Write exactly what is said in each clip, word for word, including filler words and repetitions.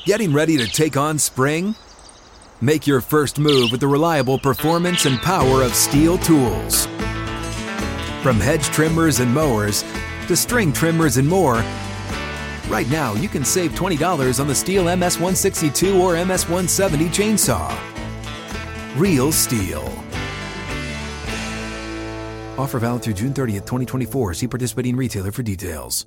Getting ready to take on spring? Make your first move with the reliable performance and power of Steel tools. From hedge trimmers and mowers to string trimmers and more, right now you can save twenty dollars on the Steel M S one sixty-two or M S one seventy chainsaw. Real Steel. Offer valid through June thirtieth, twenty twenty-four. See participating retailer for details.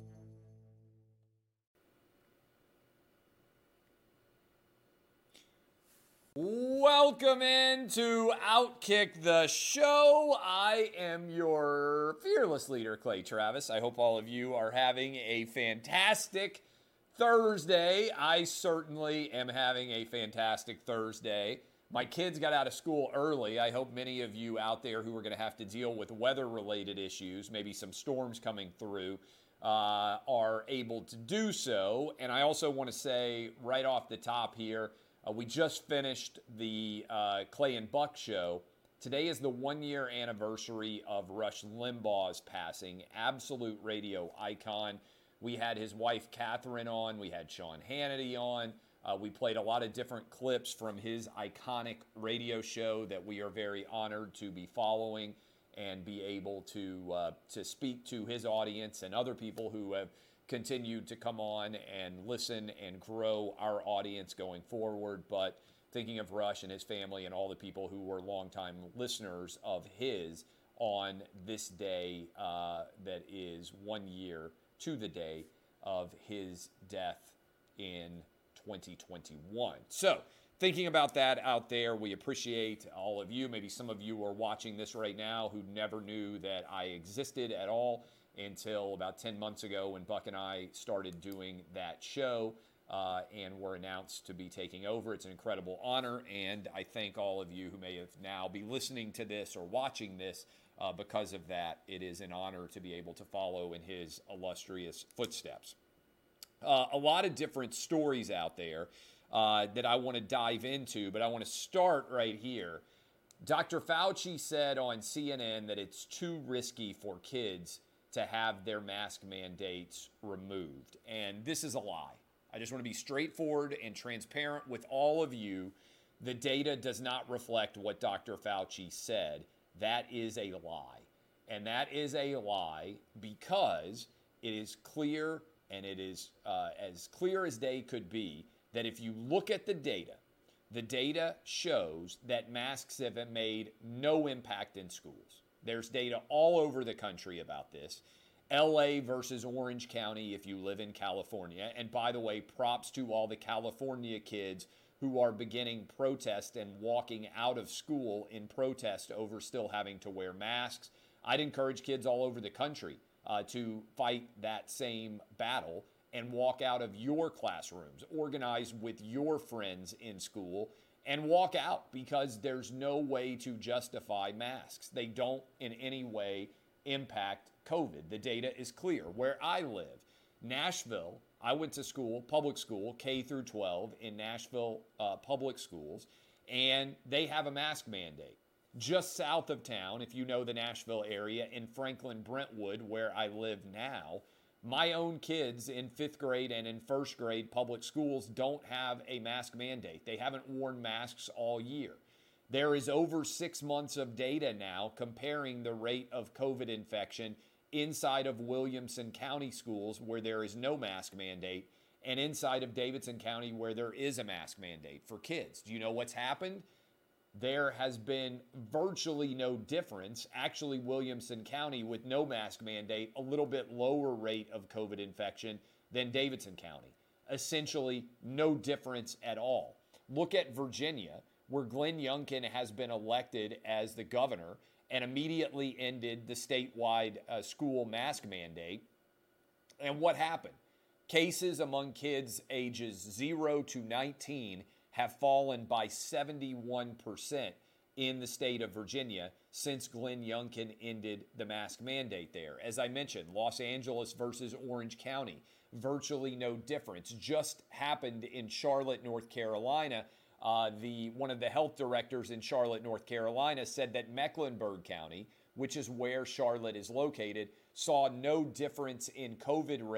Welcome into Outkick the Show. I am your fearless leader, Clay Travis. I hope all of you are having a fantastic Thursday. I certainly am having a fantastic Thursday. My kids got out of school early. I hope many of you out there who are going to have to deal with weather-related issues, maybe some storms coming through, uh, are able to do so. And I also want to say right off the top here, uh, we just finished the uh, Clay and Buck show. Today is the one-year anniversary of Rush Limbaugh's passing, absolute radio icon. We had his wife, Catherine, on. We had Sean Hannity on. Uh, we played a lot of different clips from his iconic radio show that we are very honored to be following and be able to uh, to speak to his audience and other people who have continued to come on and listen and grow our audience going forward. But thinking of Rush and his family and all the people who were longtime listeners of his on this day uh, that is one year to the day of his death in twenty twenty-one. So, thinking about that out there, we appreciate all of you. Maybe some of you are watching this right now who never knew that I existed at all until about ten months ago when Buck and I started doing that show uh, and were announced to be taking over. It's an incredible honor, and I thank all of you who may have now be listening to this or watching this uh, because of that. It is an honor to be able to follow in his illustrious footsteps. Uh, a lot of different stories out there uh, that I want to dive into, but I want to start right here. Doctor Fauci said on C N N that it's too risky for kids to have their mask mandates removed, and this is a lie. I just want to be straightforward and transparent with all of you. The data does not reflect what Doctor Fauci said. That is a lie, and that is a lie because it is clear and it is uh, as clear as day could be that if you look at the data, the data shows that masks have made no impact in schools. There's data all over the country about this. L A versus Orange County if you live in California. And by the way, props to all the California kids who are beginning protest and walking out of school in protest over still having to wear masks. I'd encourage kids all over the country Uh, to fight that same battle and walk out of your classrooms, organize with your friends in school, and walk out because there's no way to justify masks. They don't in any way impact COVID. The data is clear. Where I live, Nashville, I went to school, public school, K through twelve in Nashville uh, public schools, and they have a mask mandate. Just south of town, if you know the Nashville area, in Franklin Brentwood, where I live now, my own kids in fifth grade and in first grade public schools don't have a mask mandate. They haven't worn masks all year. There is over six months of data now comparing the rate of COVID infection inside of Williamson County schools where there is no mask mandate and inside of Davidson County where there is a mask mandate for kids. Do you know what's happened? There has been virtually no difference. Actually, Williamson County with no mask mandate, a little bit lower rate of COVID infection than Davidson County. Essentially, no difference at all. Look at Virginia, where Glenn Youngkin has been elected as the governor and immediately ended the statewide uh, school mask mandate. And what happened? Cases among kids ages zero to nineteen have fallen by seventy-one percent in the state of Virginia since Glenn Youngkin ended the mask mandate there. As I mentioned, Los Angeles versus Orange County, virtually no difference. Just happened in Charlotte, North Carolina. Uh, the one of the health directors in Charlotte, North Carolina, said that Mecklenburg County, which is where Charlotte is located, saw no difference in COVID rate despite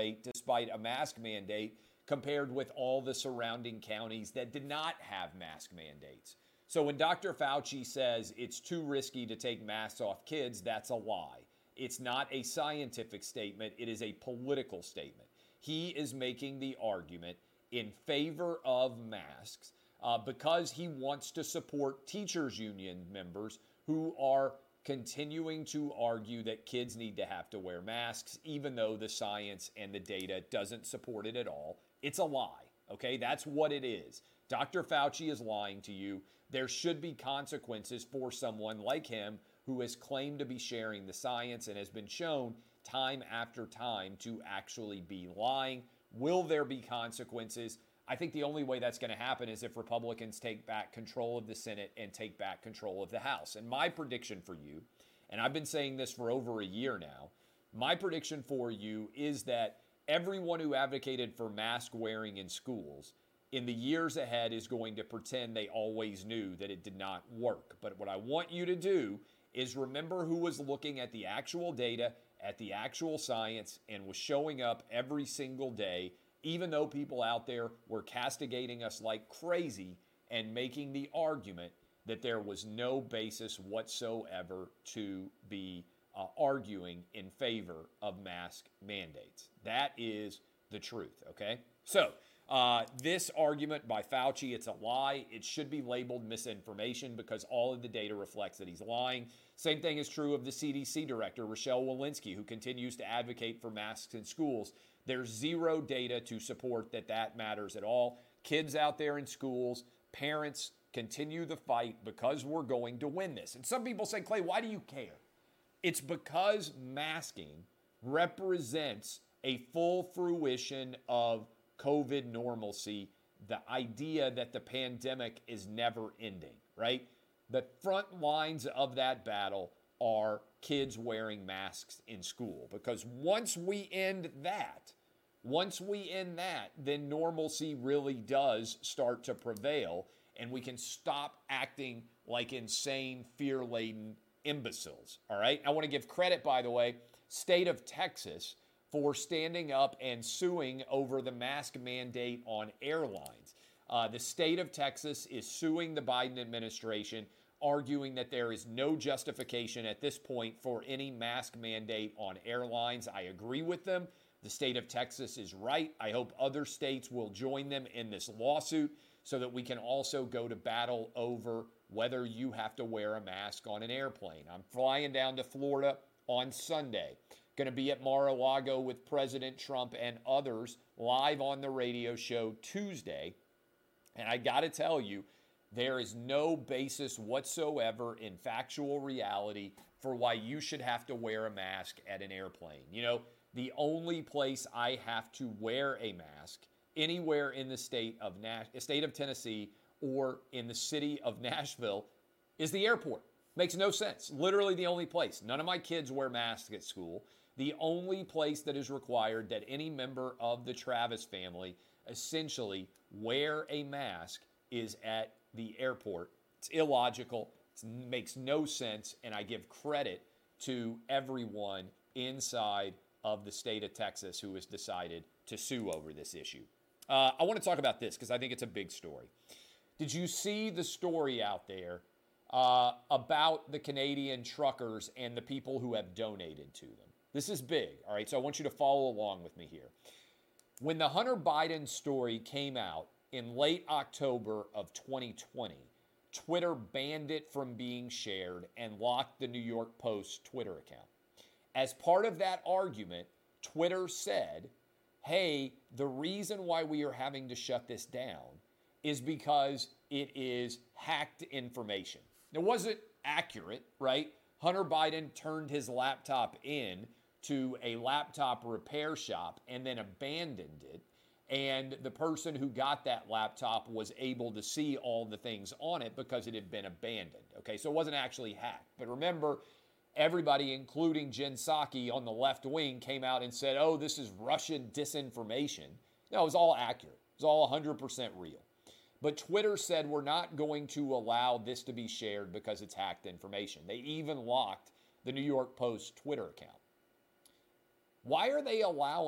despite a mask mandate, compared with all the surrounding counties that did not have mask mandates. So when Doctor Fauci says it's too risky to take masks off kids, that's a lie. It's not a scientific statement. It is a political statement. He is making the argument in favor of masks uh, because he wants to support teachers union members who are continuing to argue that kids need to have to wear masks, even though the science and the data doesn't support it at all. It's a lie, okay? That's what it is. Doctor Fauci is lying to you. There should be consequences for someone like him who has claimed to be sharing the science and has been shown time after time to actually be lying. Will there be consequences? I think the only way that's going to happen is if Republicans take back control of the Senate and take back control of the House. And my prediction for you, and I've been saying this for over a year now, my prediction for you is that everyone who advocated for mask wearing in schools in the years ahead is going to pretend they always knew that it did not work. But what I want you to do is remember who was looking at the actual data, at the actual science, and was showing up every single day, even though people out there were castigating us like crazy and making the argument that there was no basis whatsoever to be uh, arguing in favor of mask mandates. That is the truth, okay? So, Uh, this argument by Fauci, it's a lie. It should be labeled misinformation because all of the data reflects that he's lying. Same thing is true of the C D C director, Rochelle Walensky, who continues to advocate for masks in schools. There's zero data to support that that matters at all. Kids out there in schools, parents, continue the fight because we're going to win this. And some people say, Clay, why do you care? It's because masking represents a full fruition of COVID normalcy, the idea that the pandemic is never ending, right? The front lines of that battle are kids wearing masks in school, because once we end that, once we end that, then normalcy really does start to prevail, and we can stop acting like insane, fear-laden imbeciles, all right? I want to give credit, by the way, state of Texas, for standing up and suing over the mask mandate on airlines. Uh, the state of Texas is suing the Biden administration, arguing that there is no justification at this point for any mask mandate on airlines. I agree with them. The state of Texas is right. I hope other states will join them in this lawsuit so that we can also go to battle over whether you have to wear a mask on an airplane. I'm flying down to Florida on Sunday. Going to be at Mar-a-Lago with President Trump and others live on the radio show Tuesday. And I got to tell you, there is no basis whatsoever in factual reality for why you should have to wear a mask at an airplane. You know, the only place I have to wear a mask anywhere in the state of Nash- state of Tennessee or in the city of Nashville is the airport. Makes no sense. Literally the only place. None of my kids wear masks at school. The only place that is required that any member of the Travis family essentially wear a mask is at the airport. It's illogical. It makes no sense. And I give credit to everyone inside of the state of Texas who has decided to sue over this issue. Uh, I want to talk about this because I think it's a big story. Did you see the story out there uh, about the Canadian truckers and the people who have donated to them? This is big, all right? So I want you to follow along with me here. When the Hunter Biden story came out in late October of twenty twenty, Twitter banned it from being shared and locked the New York Post Twitter account. As part of that argument, Twitter said, hey, the reason why we are having to shut this down is because it is hacked information. It wasn't accurate, right? Hunter Biden turned his laptop in to a laptop repair shop and then abandoned it. And the person who got that laptop was able to see all the things on it because it had been abandoned. Okay, so it wasn't actually hacked. But remember, everybody, including Jen Psaki on the left wing, came out and said, oh, this is Russian disinformation. No, it was all accurate. It was all one hundred percent real. But Twitter said we're not going to allow this to be shared because it's hacked information. They even locked the New York Post Twitter account. Why are they allowing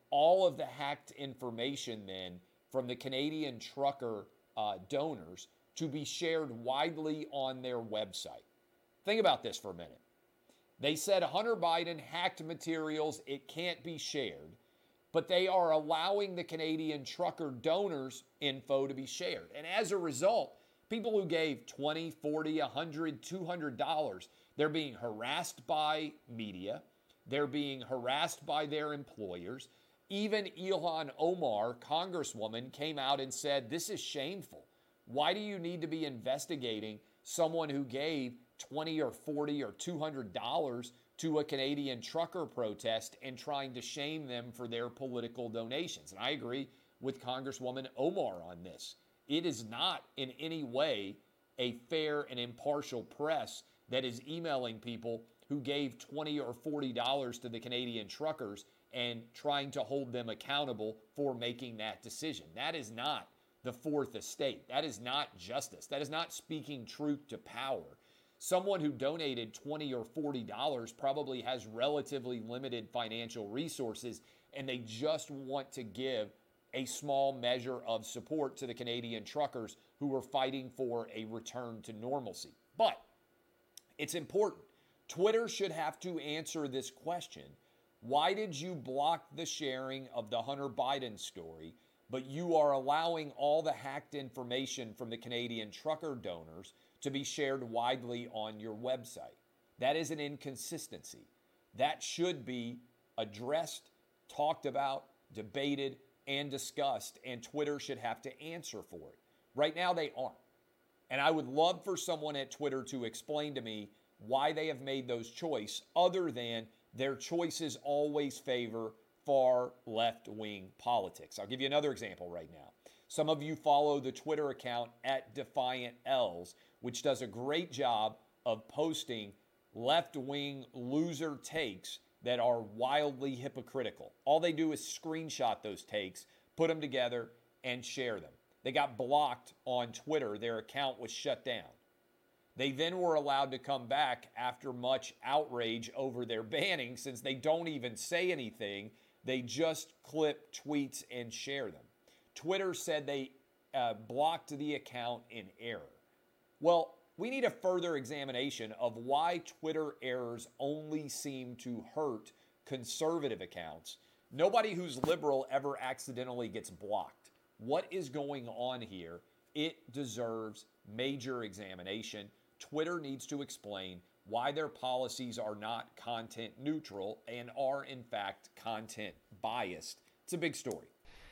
all of the hacked information then from the Canadian trucker uh, donors to be shared widely on their website. Think about this for a minute. They said Hunter Biden hacked materials, it can't be shared, but they are allowing the Canadian trucker donors' info to be shared. And as a result, people who gave twenty, forty, one hundred, two hundred dollars, they're being harassed by media, they're being harassed by their employers. Even Ilhan Omar, Congresswoman, came out and said, this is shameful. Why do you need to be investigating someone who gave twenty or forty or two hundred dollars to a Canadian trucker protest and trying to shame them for their political donations? And I agree with Congresswoman Omar on this. It is not in any way a fair and impartial press that is emailing people who gave twenty or forty dollars to the Canadian truckers and trying to hold them accountable for making that decision. That is not the fourth estate. That is not justice. That is not speaking truth to power. Someone who donated twenty or forty dollars probably has relatively limited financial resources, and they just want to give a small measure of support to the Canadian truckers who are fighting for a return to normalcy. But it's important. Twitter should have to answer this question. Why did you block the sharing of the Hunter Biden story, but you are allowing all the hacked information from the Canadian trucker donors to be shared widely on your website? That is an inconsistency. That should be addressed, talked about, debated, and discussed, and Twitter should have to answer for it. Right now, they aren't. And I would love for someone at Twitter to explain to me why they have made those choices, other than their choices always favor far left-wing politics. I'll give you another example right now. Some of you follow the Twitter account at Defiant Els, which does a great job of posting left-wing loser takes that are wildly hypocritical. All they do is screenshot those takes, put them together, and share them. They got blocked on Twitter. Their account was shut down. They then were allowed to come back after much outrage over their banning, since they don't even say anything. They just clip tweets and share them. Twitter said they uh, blocked the account in error. Well, we need a further examination of why Twitter errors only seem to hurt conservative accounts. Nobody who's liberal ever accidentally gets blocked. What is going on here? It deserves major examination. Twitter needs to explain why their policies are not content neutral and are, in fact, content biased. It's a big story.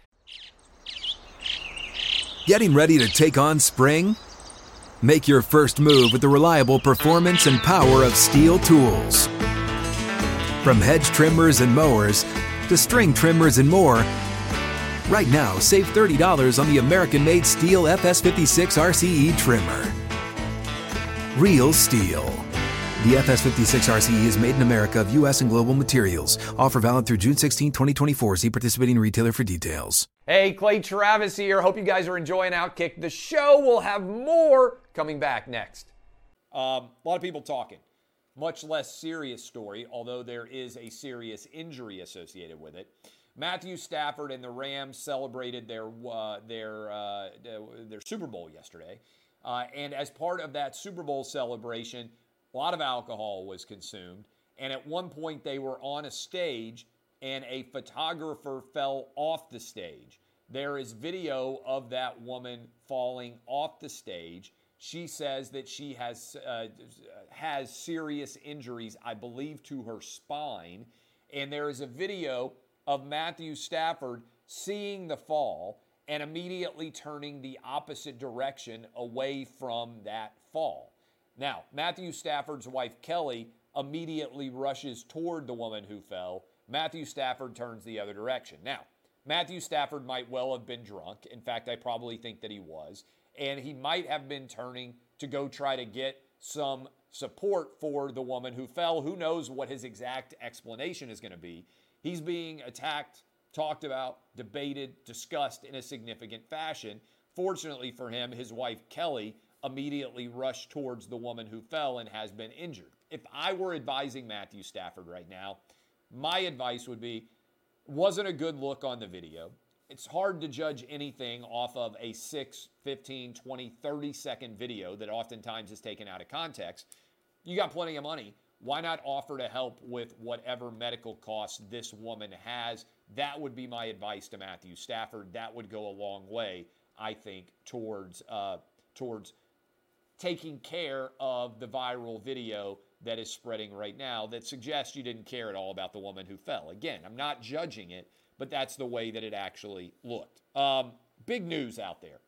Getting ready to take on spring? Make your first move with the reliable performance and power of Stihl tools. From hedge trimmers and mowers to string trimmers and more, right now save thirty dollars on the American-made Stihl F S fifty-six R C E trimmer. Real Stihl. The F S fifty-six R C E is made in America of U S and global materials. Offer valid through June sixteenth, twenty twenty-four. See participating retailer for details. Hey, Clay Travis here. Hope you guys are enjoying Outkick the show. We'll have more coming back next. Um, a lot of people talking. Much less serious story, although there is a serious injury associated with it. Matthew Stafford and the Rams celebrated their uh, their uh, their Super Bowl yesterday. Uh, and as part of that Super Bowl celebration, a lot of alcohol was consumed. And at one point, they were on a stage, and a photographer fell off the stage. There is video of that woman falling off the stage. She says that she has uh, has serious injuries, I believe, to her spine. And there is a video of Matthew Stafford seeing the fall and immediately turning the opposite direction away from that fall. Now, Matthew Stafford's wife, Kelly, immediately rushes toward the woman who fell. Matthew Stafford turns the other direction. Now, Matthew Stafford might well have been drunk. In fact, I probably think that he was. And he might have been turning to go try to get some support for the woman who fell. Who knows what his exact explanation is going to be. He's being attacked, talked about, debated, discussed in a significant fashion. Fortunately for him, his wife, Kelly, immediately rushed towards the woman who fell and has been injured. If I were advising Matthew Stafford right now, my advice would be, Wasn't a good look on the video. It's hard to judge anything off of a six, fifteen, twenty, thirty second video that oftentimes is taken out of context. You got plenty of money. Why not offer to help with whatever medical costs this woman has? That would be my advice to Matthew Stafford. That would go a long way, I think, towards uh, towards taking care of the viral video that is spreading right now that suggests you didn't care at all about the woman who fell. Again, I'm not judging it, but that's the way that it actually looked. Um, big news out there,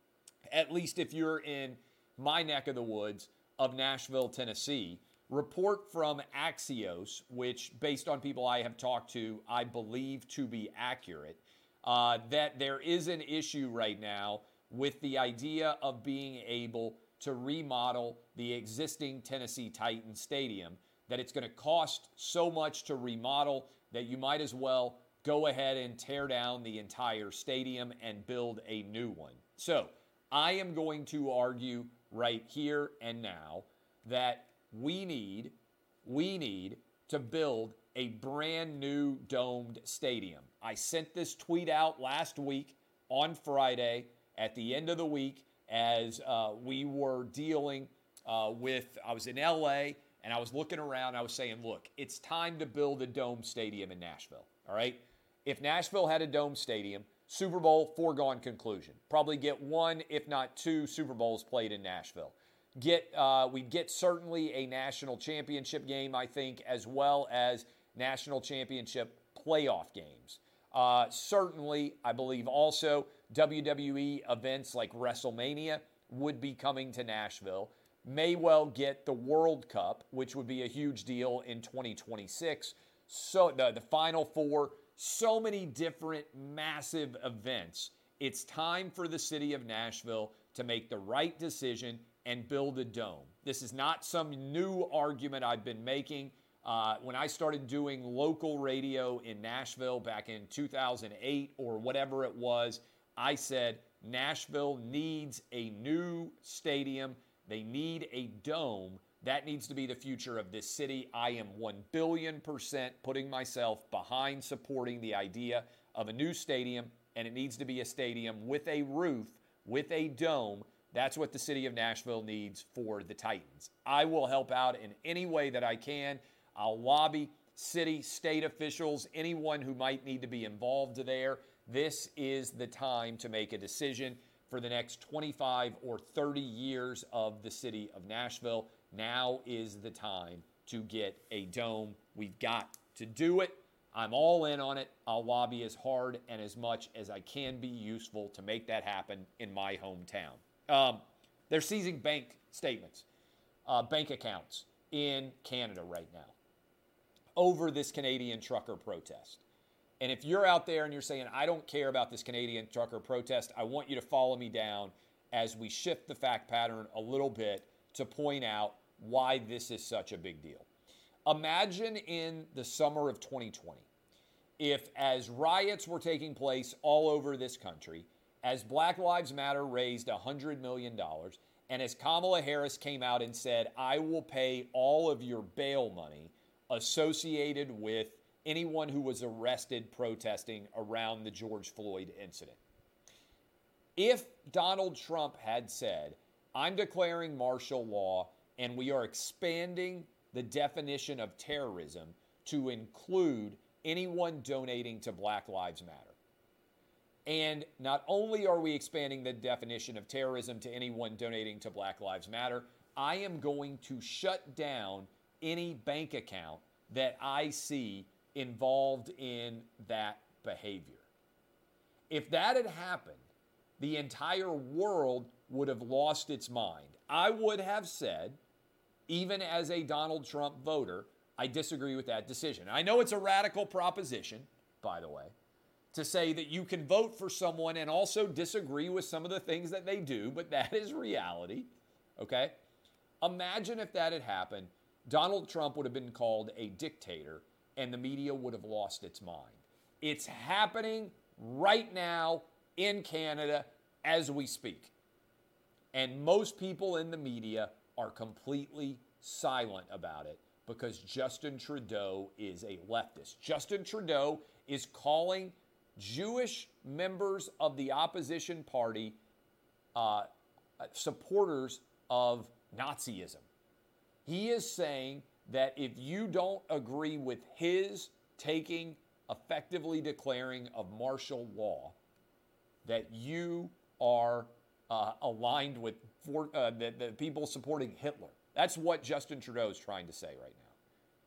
at least if you're in my neck of the woods of Nashville, Tennessee. Report from Axios, which, based on people I have talked to, I believe to be accurate, uh, that there is an issue right now with the idea of being able to remodel the existing Tennessee Titans stadium, that it's going to cost so much to remodel that you might as well go ahead and tear down the entire stadium and build a new one. So I am going to argue right here and now that we need, we need to build a brand new domed stadium. I sent this tweet out last week on Friday at the end of the week as uh, we were dealing uh, with, I was in L A and I was looking around. I was saying, look, it's time to build a dome stadium in Nashville, all right? If Nashville had a dome stadium, Super Bowl, foregone conclusion. Probably get one, if not two, Super Bowls played in Nashville. Get uh, we'd get certainly a national championship game, I think, as well as national championship playoff games. Uh, certainly, I believe also W W E events like WrestleMania would be coming to Nashville. May well get the World Cup, which would be a huge deal in twenty twenty-six. So the, the Final Four, so many different massive events. It's time for the city of Nashville to make the right decision and build a dome. This is not some new argument I've been making. Uh, when I started doing local radio in Nashville back in two thousand eight or whatever it was, I said Nashville needs a new stadium. They need a dome. That needs to be the future of this city. I am one billion percent putting myself behind supporting the idea of a new stadium, and it needs to be a stadium with a roof, with a dome. That's what the city of Nashville needs for the Titans. I will help out in any way that I can. I'll lobby city, state officials, anyone who might need to be involved there. This is the time to make a decision for the next twenty-five or thirty years of the city of Nashville. Now is the time to get a dome. We've got to do it. I'm all in on it. I'll lobby as hard and as much as I can be useful to make that happen in my hometown. Um, they're seizing bank statements, uh, bank accounts in Canada right now over this Canadian trucker protest. And if you're out there and you're saying, I don't care about this Canadian trucker protest, I want you to follow me down as we shift the fact pattern a little bit to point out why this is such a big deal. Imagine in the summer of twenty twenty, if as riots were taking place all over this country, as Black Lives Matter raised one hundred million dollars, and as Kamala Harris came out and said, I will pay all of your bail money associated with anyone who was arrested protesting around the George Floyd incident. If Donald Trump had said, I'm declaring martial law and we are expanding the definition of terrorism to include anyone donating to Black Lives Matter. And not only are we expanding the definition of terrorism to anyone donating to Black Lives Matter, I am going to shut down any bank account that I see involved in that behavior. If that had happened, the entire world would have lost its mind. I would have said, even as a Donald Trump voter, I disagree with that decision. I know it's a radical proposition, by the way, to say that you can vote for someone and also disagree with some of the things that they do, but that is reality, okay? Imagine if that had happened, Donald Trump would have been called a dictator and the media would have lost its mind. It's happening right now in Canada as we speak. And most people in the media are completely silent about it because Justin Trudeau is a leftist. Justin Trudeau is calling Jewish members of the opposition party uh, supporters of Nazism. He is saying that if you don't agree with his taking, effectively declaring of martial law, that you are uh, aligned with for, uh, the, the people supporting Hitler. That's what Justin Trudeau is trying to say right now.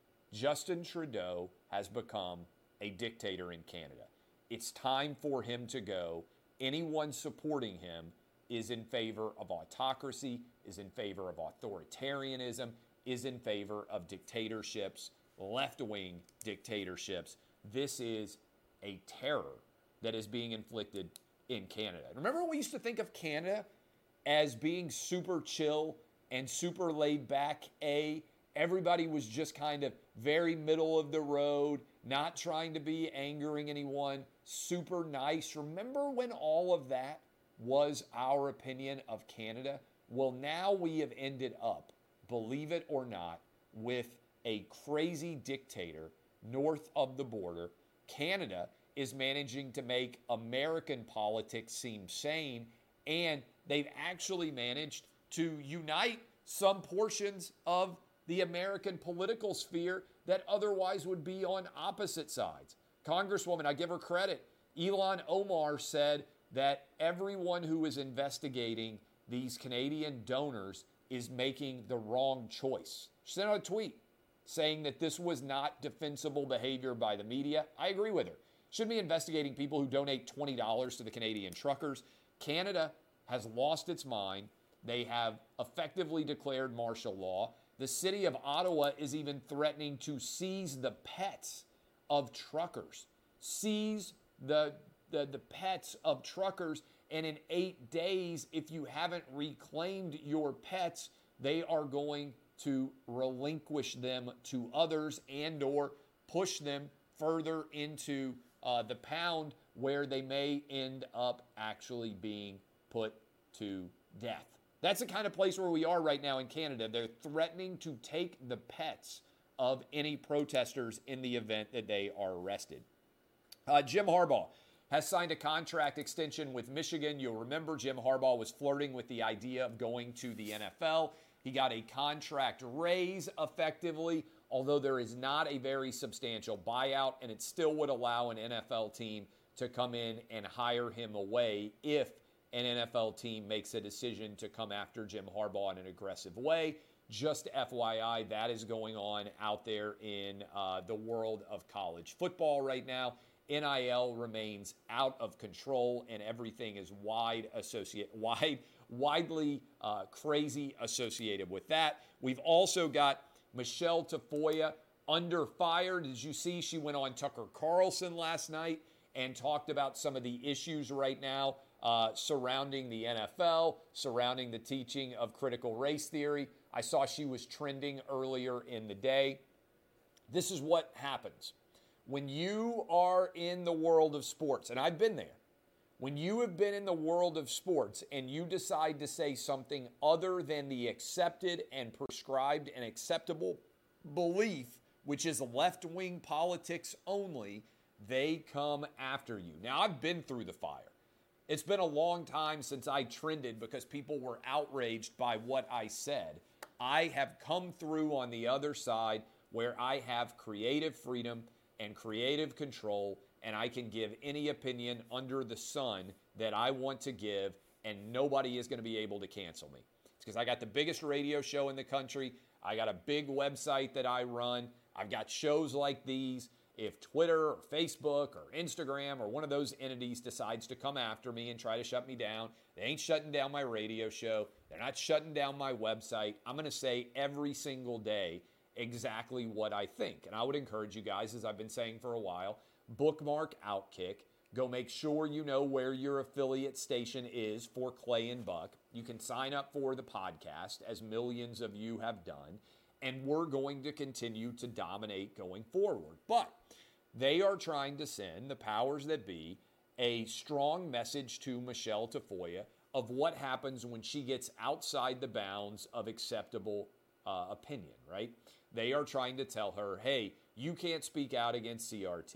Justin Trudeau has become a dictator in Canada. It's time for him to go. Anyone supporting him is in favor of autocracy, is in favor of authoritarianism, is in favor of dictatorships, left-wing dictatorships. This is a terror that is being inflicted in Canada. Remember when we used to think of Canada as being super chill and super laid back, A? Everybody was just kind of very middle of the road, not trying to be angering anyone, super nice. Remember when all of that was our opinion of Canada? Well, now we have ended up, believe it or not, with a crazy dictator north of the border. Canada is managing to make American politics seem sane, and they've actually managed to unite some portions of the American political sphere that otherwise would be on opposite sides. Congresswoman, I give her credit. Ilhan Omar said that everyone who is investigating these Canadian donors is making the wrong choice. She sent out a tweet saying that this was not defensible behavior by the media. I agree with her. Shouldn't be investigating people who donate twenty dollars to the Canadian truckers. Canada has lost its mind. They have effectively declared martial law. The city of Ottawa is even threatening to seize the pets of truckers. Seize the, the, the pets of truckers. And in eight days, if you haven't reclaimed your pets, they are going to relinquish them to others and or push them further into uh, the pound where they may end up actually being put to death. That's the kind of place where we are right now in Canada. They're threatening to take the pets of any protesters in the event that they are arrested. Uh, Jim Harbaugh has signed a contract extension with Michigan. You'll remember Jim Harbaugh was flirting with the idea of going to the N F L. He got a contract raise effectively, although there is not a very substantial buyout, and it still would allow an N F L team to come in and hire him away if an N F L team makes a decision to come after Jim Harbaugh in an aggressive way. Just F Y I, that is going on out there in uh, the world of college football right now. N I L remains out of control, and everything is wide associate, wide, widely uh, crazy associated with that. We've also got Michelle Tafoya under fire. Did you see she went on Tucker Carlson last night and talked about some of the issues right now uh, surrounding the N F L, surrounding the teaching of critical race theory? I saw she was trending earlier in the day. This is what happens when you are in the world of sports, and I've been there. When you have been in the world of sports and you decide to say something other than the accepted and prescribed and acceptable belief, which is left-wing politics only, they come after you. Now, I've been through the fire. It's been a long time since I trended because people were outraged by what I said. I have come through on the other side where I have creative freedom and creative control, and I can give any opinion under the sun that I want to give, and nobody is going to be able to cancel me. It's because I got the biggest radio show in the country. I got a big website that I run. I've got shows like these. If Twitter or Facebook or Instagram or one of those entities decides to come after me and try to shut me down, they ain't shutting down my radio show. They're not shutting down my website. I'm going to say every single day exactly what I think. And I would encourage you guys, as I've been saying for a while, bookmark Outkick. Go make sure you know where your affiliate station is for Clay and Buck. You can sign up for the podcast, as millions of you have done. And we're going to continue to dominate going forward. But they are trying to send, the powers that be, a strong message to Michelle Tafoya of what happens when she gets outside the bounds of acceptable uh, opinion, right? They are trying to tell her, hey, you can't speak out against C R T.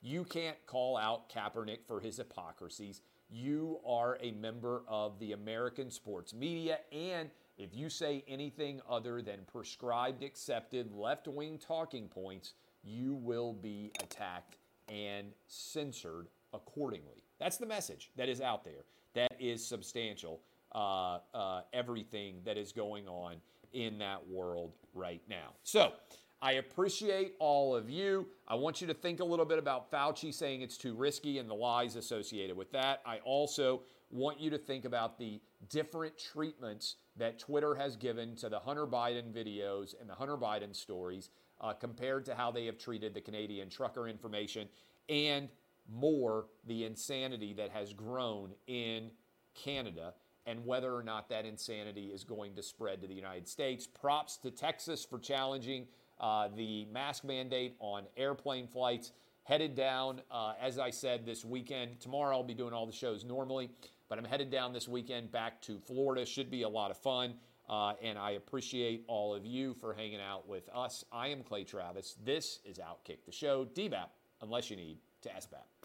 You can't call out Kaepernick for his hypocrisies. You are a member of the American sports media, and if you say anything other than prescribed, accepted, left-wing talking points, you will be attacked and censored accordingly. That's the message that is out there. That is substantial, uh, uh, everything that is going on in that world right now. So I appreciate all of you. I want you to think a little bit about Fauci saying it's too risky and the lies associated with that. I also want you to think about the different treatments that Twitter has given to the Hunter Biden videos and the Hunter Biden stories uh, compared to how they have treated the Canadian trucker information, and more the insanity that has grown in Canada and whether or not that insanity is going to spread to the United States. Props to Texas for challenging uh, the mask mandate on airplane flights. Headed down, uh, as I said, this weekend. Tomorrow I'll be doing all the shows normally, but I'm headed down this weekend back to Florida. Should be a lot of fun, uh, and I appreciate all of you for hanging out with us. I am Clay Travis. This is Outkick the Show. D B A P, unless you need to S B A P.